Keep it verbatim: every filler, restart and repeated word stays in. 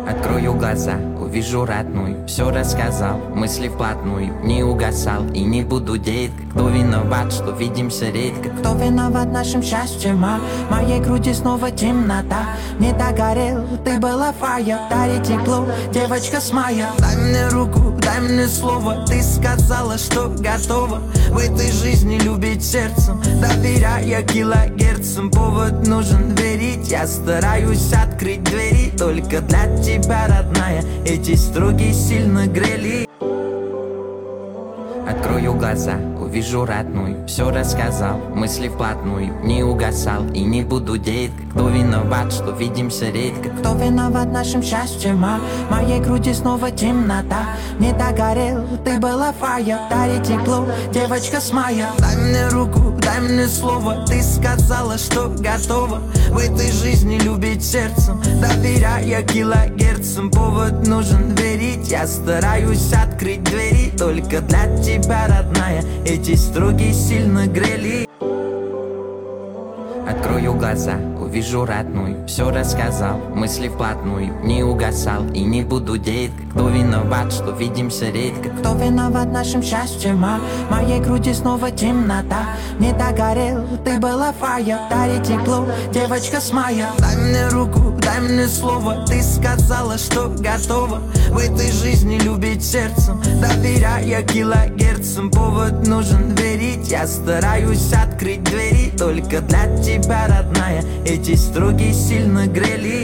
Открою глаза, увижу родную. Все рассказал, мысли вплотную. Не угасал и не буду детка. Кто виноват, что видимся редко? Кто виноват нашим счастьем, а? В моей груди снова темнота. Не догорел, ты была фая. Дари тепло, девочка с мая. Дай мне руку, дай мне слово. Ты сказала, что готова в этой жизни любить сердцем, доверяя килогерцам. Повод нужен верить. Я стараюсь открыть двери только для тебя, родная. Эти строки сильно грели. Открою глаза, увижу родную. Все рассказал, мысли вплотную. Не угасал и не буду детка. Кто виноват, что видимся редко? Кто виноват нашим счастьем, а? В моей груди снова темнота. Не догорел, ты была фая. Дари тепло, девочка с мая. Дай мне руку, дай мне слово. Ты сказала, что готова в этой жизни любить сердцем, доверяя килогерцам. Повод нужен верить. Я стараюсь открыть двери только для тебя, родная. Эти строки сильно грели. Открою глаза, увижу родную. Все рассказал, мысли вплотную. Не угасал и не буду детка. Кто виноват, что видимся редко? Кто виноват нашим счастьем, а? В моей груди снова темнота. Не догорел, ты была фая. Дари тепло, девочка с мая. Дай мне руку, дай мне слово. Ты сказала, что готова в этой жизни любить сердцем, доверяя килогерцам. Повод нужен верить. Я стараюсь открыть двери только для тебя, родная. Эти строки сильно грели.